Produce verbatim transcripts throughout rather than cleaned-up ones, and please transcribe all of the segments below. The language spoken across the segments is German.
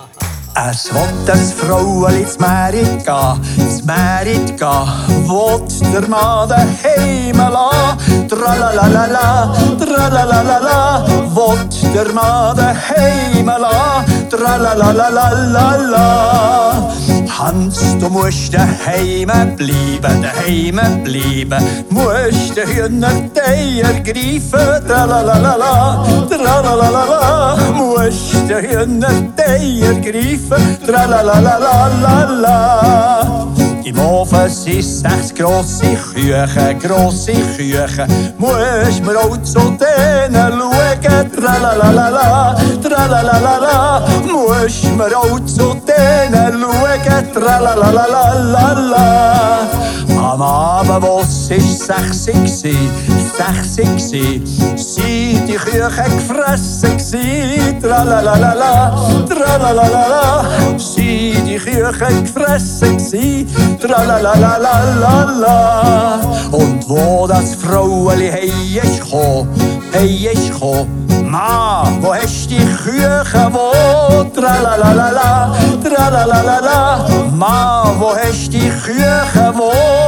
Es will das Fraueli z Märit ga, z Märit ga, wollt der Mann daheim lassen. Tralalalala, tralalalala, wollt der Mann daheim lassen. Tralalalalala. Hans, du musst daheim bleiben, daheim bleiben, musst den Hühnertei ergreifen. Tralalalala, tralalalala, musst den Hühnertei ergreifen. Tralalalalala. Im Ofen sind sechs grosse Küchen, grosse Küchen, musst mir auch zu denen schauen. Tralalalala, tralalalala, musst mir auch zu denen schauen. Tralalalalala. Am Abend, wo es sechs war, sechs war, sind die Küchen gefressen gsi. Tralalalala, tralalalala, sind die Küchen gefressen gsi. Tralalalalala. Und wo das Fraueli hei ist gekommen, hei ist gekommen, Ma, wo hast die Küche wo? Tralalalala, tralalalala, Ma, wo hast die Küche wo?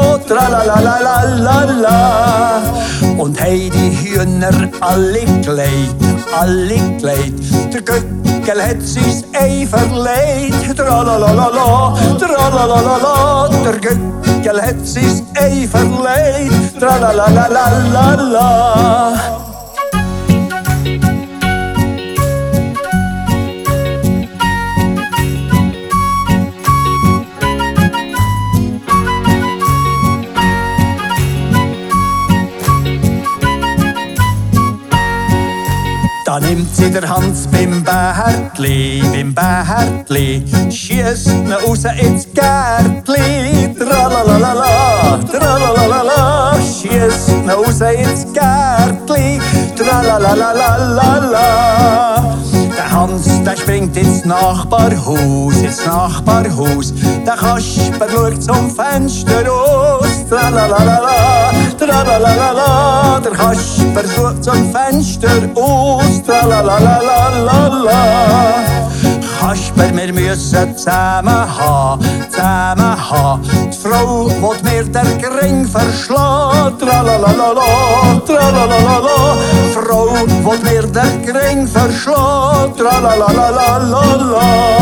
Tralalalalala. Und hei die Hühner alle gelegt, alle gelegt. Der Göckel hat sich's ei verlegt. Tralalalala, tralalalala, der Göckel hat sich's ei verlegt. Tralalalalala. Da nimmt sie der Hans beim Bärtli, beim Bärtli, schiesst ihn raus ins Gärtli. Tralalalala, tralalalala, schiesst ihn raus ins Gärtli. Tralalalalala. Der Hans, der springt ins Nachbarhaus, ins Nachbarhaus. Der Kasper schaut zum Fenster aus. Tralalalala, tralalalala, der Kasper schaut zum Fenster aus. Tralalalalala. Kasper, wir müssen zusammen haben, zusammen haben. Die Frau will mir der Gring verschlagen. Tralalalala, tralalalala. Die Frau will mir der Gring verschlagen. Tralalalalala.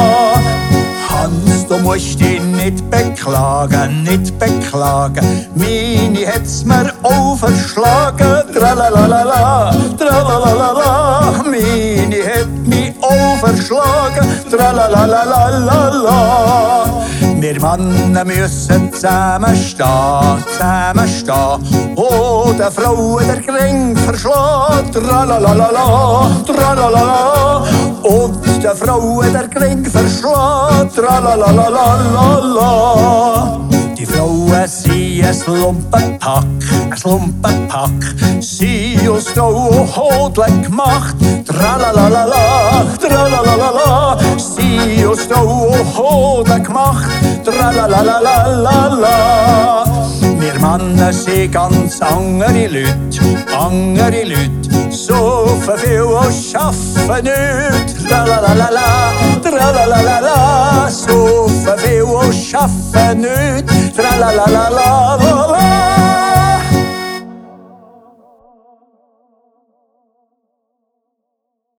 Hans, du musst dich nicht beklagen, nicht beklagen. Meine hat's mir auch verschlagen. Tralalalala, tralalalala. Meine hat mich auch verschlagen. Tralalalalala. Wir Männer müssen zusammenstehen, zusammenstehen. Oh, der Frau der Gring verschlagen. Tralalalala, tralala. Und der Frau der Gring verschlagen. Tralalalalala. Die Frauen sind ein Lumpenpack, ein Lumpenpack. Sie aus Stroh Hodeln gemacht. Tralalalala, tralalalala. Sie aus Stroh Hodeln gemacht. Tralalalalala. Wir Männer sind ganz andere Leute, andere Leute. So viel und schaffen nicht. Tralalalala, tralalalala. So viel und schaffen nicht. Tralalalalala.